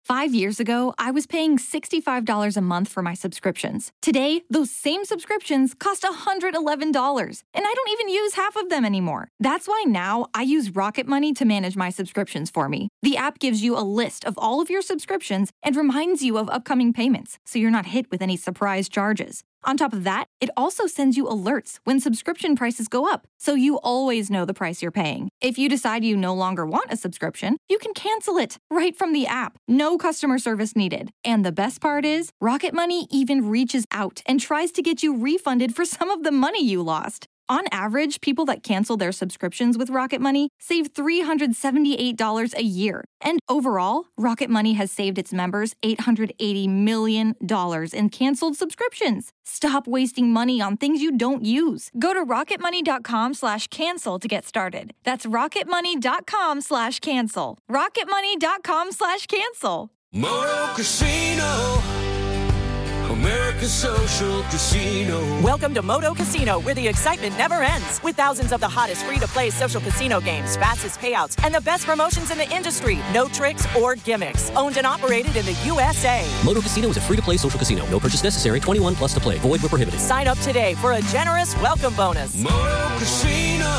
5 years ago, I was paying $65 a month for my subscriptions. Today, those same subscriptions cost $111, and I don't even use half of them anymore. That's why now I use Rocket Money to manage my subscriptions for me. The app gives you a list of all of your subscriptions and reminds you of upcoming payments, so you're not hit with any surprise charges. On top of that, it also sends you alerts when subscription prices go up, so you always know the price you're paying. If you decide you no longer want a subscription, you can cancel it right from the app. No customer service needed. And the best part is, Rocket Money even reaches out and tries to get you refunded for some of the money you lost. On average, people that cancel their subscriptions with Rocket Money save $378 a year. And overall, Rocket Money has saved its members $880 million in canceled subscriptions. Stop wasting money on things you don't use. Go to rocketmoney.com/cancel to get started. That's rocketmoney.com/cancel. rocketmoney.com/cancel. Moto Casino, America's social casino. Welcome to Moto Casino, where the excitement never ends. With thousands of the hottest free-to-play social casino games, fastest payouts, and the best promotions in the industry. No tricks or gimmicks. Owned and operated in the USA. Moto Casino is a free-to-play social casino. No purchase necessary. 21 plus to play. Void where prohibited. Sign up today for a generous welcome bonus. Moto Casino,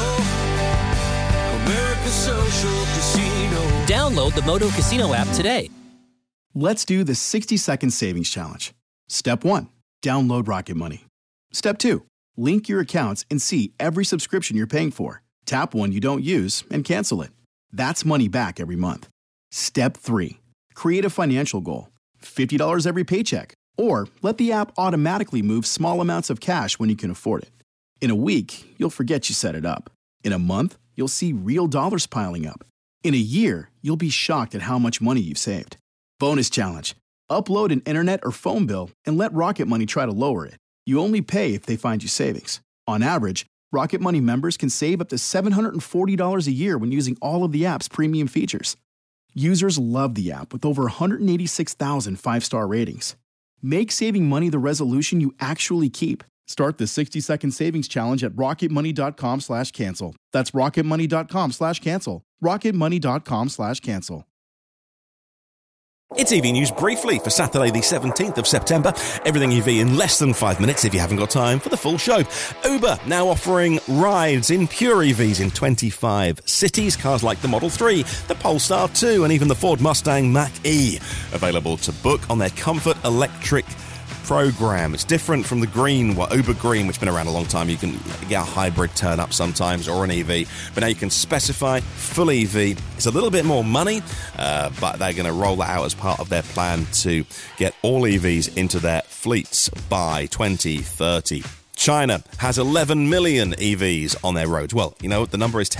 America's social casino. Download the Moto Casino app today. Let's do the 60-second savings challenge. Step 1. Download Rocket Money. Step 2. Link your accounts and see every subscription you're paying for. Tap one you don't use and cancel it. That's money back every month. Step 3. Create a financial goal. $50 every paycheck. Or let the app automatically move small amounts of cash when you can afford it. In a week, you'll forget you set it up. In a month, you'll see real dollars piling up. In a year, you'll be shocked at how much money you've saved. Bonus challenge. Upload an internet or phone bill and let Rocket Money try to lower it. You only pay if they find you savings. On average, Rocket Money members can save up to $740 a year when using all of the app's premium features. Users love the app with over 186,000 five-star ratings. Make saving money the resolution you actually keep. Start the 60-second savings challenge at rocketmoney.com/cancel. That's rocketmoney.com/cancel. rocketmoney.com/cancel. It's EV News briefly for Saturday the 17th of September. Everything EV in less than 5 minutes if you haven't got time for the full show. Uber now offering rides in pure EVs in 25 cities. Cars like the Model 3, the Polestar 2 and even the Ford Mustang Mach-E available to book on their Comfort Electric program. It's different from the Green, Uber Green, which has been around a long time. You can get a hybrid turn up sometimes or an EV, but now you can specify full EV. It's a little bit more money, but they're going to roll that out as part of their plan to get all EVs into their fleets by 2030. China has 11 million EVs on their roads. Well, you know, the number is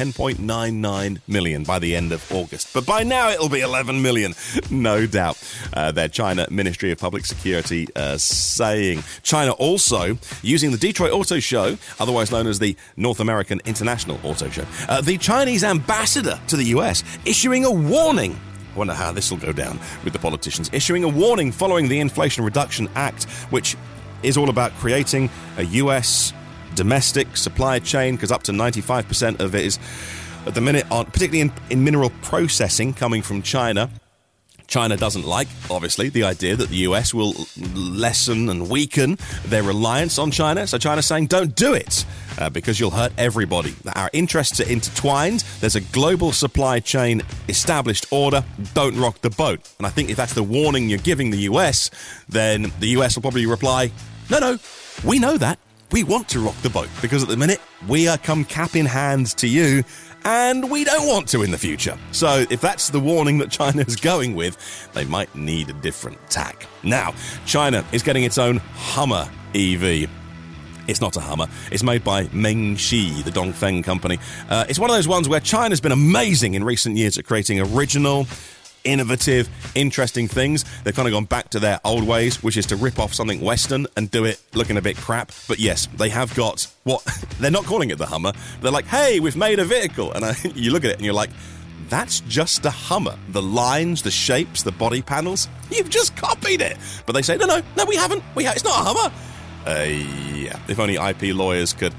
10.99 million by the end of August. But by now it'll be 11 million, no doubt. Their China Ministry of Public Security saying. China also using the Detroit Auto Show, otherwise known as the North American International Auto Show. The Chinese ambassador to the US issuing a warning. I wonder how this will go down with the politicians. Issuing a warning following the Inflation Reduction Act, which is all about creating a US domestic supply chain, because up to 95% of it is, at the minute, particularly in mineral processing, coming from China. China doesn't like, obviously, the idea that the US will lessen and weaken their reliance on China. So China's saying, don't do it, because you'll hurt everybody. Our interests are intertwined. There's a global supply chain established order. Don't rock the boat. And I think if that's the warning you're giving the US, then the US will probably reply, no, we know that. We want to rock the boat, because at the minute, we are come cap in hand to you, and we don't want to in the future. So if that's the warning that China is going with, they might need a different tack. Now, China is getting its own Hummer EV. It's not a Hummer. It's made by Mengxi, the Dongfeng company. It's one of those ones where China's been amazing in recent years at creating original, innovative, interesting things. They've kind of gone back to their old ways, which is to rip off something Western and do it looking a bit crap. But yes, they have got what they're not calling it the Hummer. They're like, hey, we've made a vehicle. And you look at it and you're like, that's just a Hummer. The lines, the shapes, the body panels, you've just copied it. But they say, no, we haven't. It's not a Hummer. Yeah, if only IP lawyers could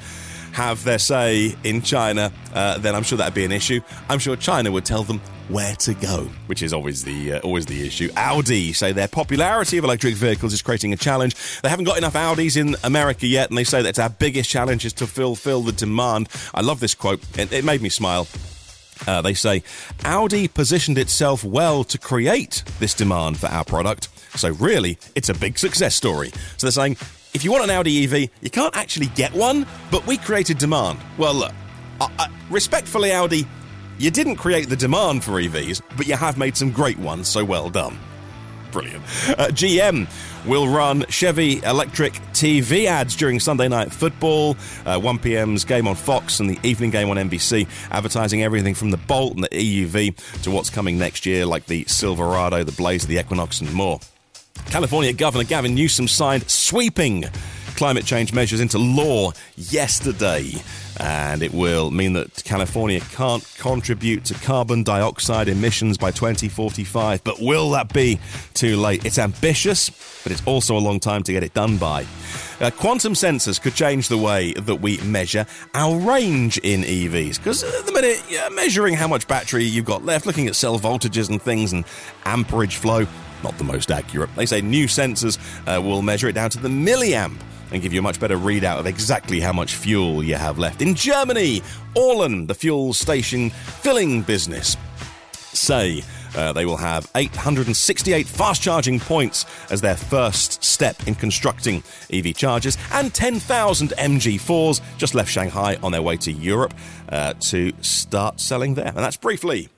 have their say in China, then I'm sure that'd be an issue. I'm sure China would tell them where to go, which is always the issue. Audi say their popularity of electric vehicles is creating a challenge. They haven't got enough Audis in America yet, and they say that it's our biggest challenge is to fulfill the demand. I love this quote. It made me smile. They say, Audi positioned itself well to create this demand for our product. So really, it's a big success story. So they're saying, if you want an Audi EV, you can't actually get one, but we created demand. Well, look, respectfully, Audi, you didn't create the demand for EVs, but you have made some great ones, so well done. Brilliant. GM will run Chevy electric TV ads during Sunday Night Football, 1 p.m.'s game on Fox and the evening game on NBC, advertising everything from the Bolt and the EUV to what's coming next year, like the Silverado, the Blazer, the Equinox, and more. California Governor Gavin Newsom signed sweeping climate change measures into law yesterday, and it will mean that California can't contribute to carbon dioxide emissions by 2045. But will that be too late? It's ambitious, but it's also a long time to get it done by. Quantum sensors could change the way that we measure our range in EVs, because at the minute, measuring how much battery you've got left, looking at cell voltages and things and amperage flow, not the most accurate. They say new sensors will measure it down to the milliamp and give you a much better readout of exactly how much fuel you have left. In Germany, Orlen, the fuel station filling business, say they will have 868 fast-charging points as their first step in constructing EV chargers, and 10,000 MG4s just left Shanghai on their way to Europe to start selling there. And that's briefly.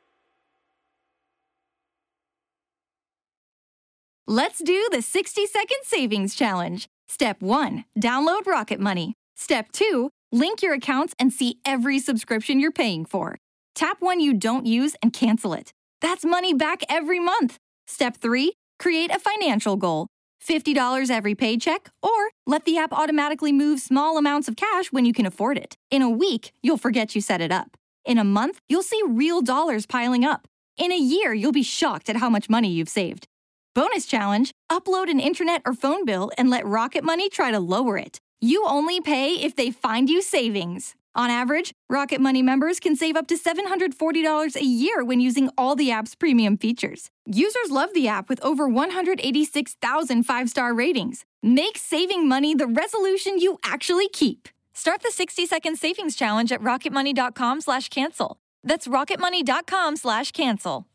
Let's do the 60-second savings challenge. Step 1, download Rocket Money. Step 2, link your accounts and see every subscription you're paying for. Tap one you don't use and cancel it. That's money back every month. Step 3, create a financial goal. $50 every paycheck, or let the app automatically move small amounts of cash when you can afford it. In a week, you'll forget you set it up. In a month, you'll see real dollars piling up. In a year, you'll be shocked at how much money you've saved. Bonus challenge, upload an internet or phone bill and let Rocket Money try to lower it. You only pay if they find you savings. On average, Rocket Money members can save up to $740 a year when using all the app's premium features. Users love the app with over 186,000 five-star ratings. Make saving money the resolution you actually keep. Start the 60-second savings challenge at rocketmoney.com/cancel. That's rocketmoney.com/cancel.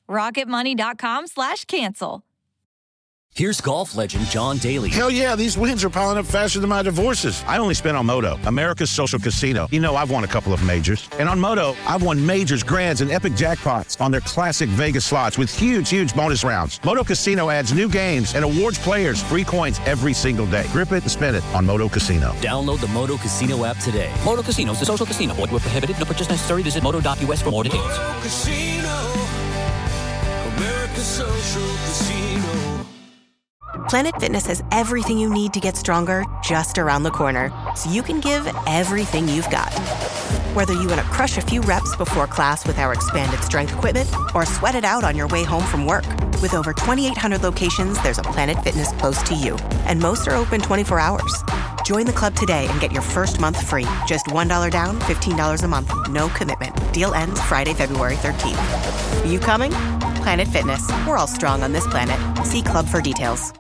rocketmoney.com/cancel. Here's golf legend John Daly. Hell yeah, these wins are piling up faster than my divorces. I only spent on Moto, America's social casino. You know, I've won a couple of majors. And on Moto, I've won majors, grands, and epic jackpots on their classic Vegas slots with huge bonus rounds. Moto Casino adds new games and awards players free coins every single day. Grip it and spin it on Moto Casino. Download the Moto Casino app today. Moto Casino is a social casino. Void where prohibited. No purchase necessary. Visit moto.us for more details. Moto Casino, America's social casino. Planet Fitness has everything you need to get stronger just around the corner, so you can give everything you've got. Whether you want to crush a few reps before class with our expanded strength equipment or sweat it out on your way home from work. With over 2,800 locations, there's a Planet Fitness close to you, and most are open 24 hours. Join the club today and get your first month free. Just $1 down, $15 a month. No commitment. Deal ends Friday, February 13th. Are you coming? Planet Fitness. We're all strong on this planet. See club for details.